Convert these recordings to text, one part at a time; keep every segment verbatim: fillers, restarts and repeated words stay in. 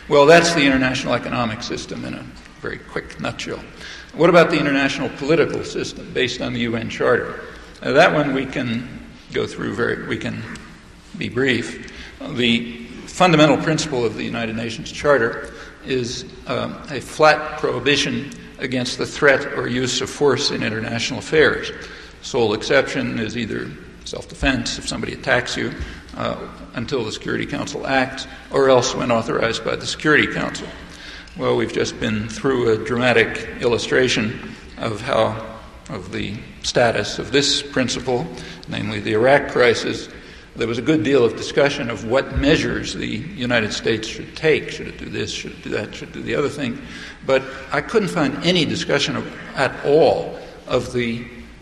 Well, that's the international economic system in a very quick nutshell. What about the international political system based on the U N Charter? Now, that one we can go through very, we can be brief. The fundamental principle of the United Nations Charter is um, a flat prohibition against the threat or use of force in international affairs. Sole exception is either self-defense if somebody attacks you uh, until the Security Council acts, or else when authorized by the Security Council. Well, we've just been through a dramatic illustration of how of the status of this principle, namely the Iraq crisis. There was a good deal of discussion of what measures the United States should take. Should it do this? Should it do that? Should it do the other thing? But I couldn't find any discussion of, at all of the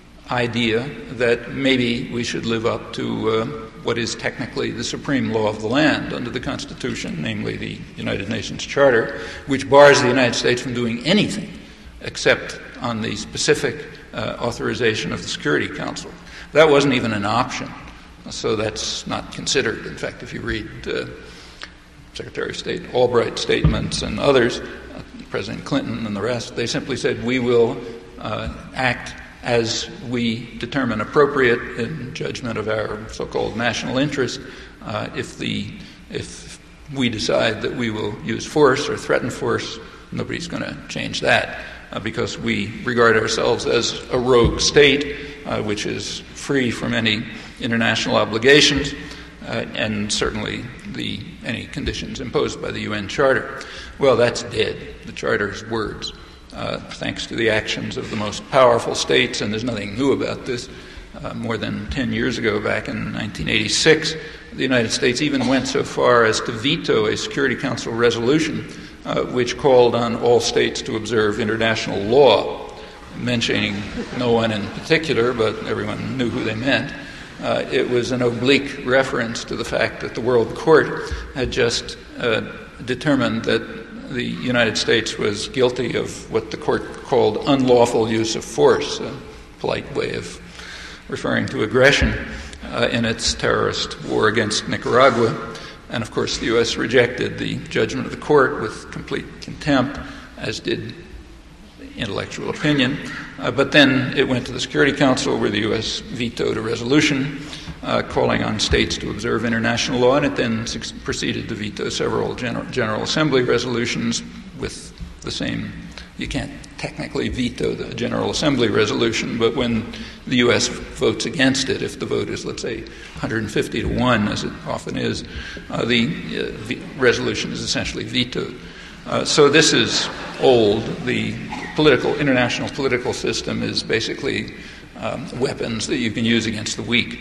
idea that maybe we should live up to uh, what is technically the supreme law of the land under the Constitution, namely the United Nations Charter, which bars the United States from doing anything except on the specific uh, authorization of the Security Council. That wasn't even an option. So that's not considered. In fact, if you read uh, Secretary of State Albright's statements and others, uh, President Clinton and the rest, they simply said, we will uh, act as we determine appropriate in judgment of our so-called national interest. Uh, if the if we decide that we will use force or threaten force, nobody's going to change that uh, because we regard ourselves as a rogue state, uh, which is free from any international obligations, uh, and certainly the any conditions imposed by the U N Charter. Well, that's dead. The Charter's words, uh, thanks to the actions of the most powerful states, and there's nothing new about this. Uh, more than ten years ago, back in nineteen eighty-six, the United States even went so far as to veto a Security Council resolution uh, which called on all states to observe international law, mentioning no one in particular, but everyone knew who they meant. Uh, it was an oblique reference to the fact that the World Court had just uh, determined that the United States was guilty of what the court called unlawful use of force, a polite way of referring to aggression uh, in its terrorist war against Nicaragua. And, of course, the U S rejected the judgment of the court with complete contempt, as did intellectual opinion. Uh, but then it went to the Security Council, where the U S vetoed a resolution uh, calling on states to observe international law, and it then su- proceeded to veto several General, General Assembly resolutions with the same. You can't technically veto the General Assembly resolution, but when the U S votes against it, if the vote is, let's say, one hundred fifty to one, as it often is, uh, the uh, v- resolution is essentially vetoed. Uh, so this is old. The political, international political system is basically um, weapons that you can use against the weak.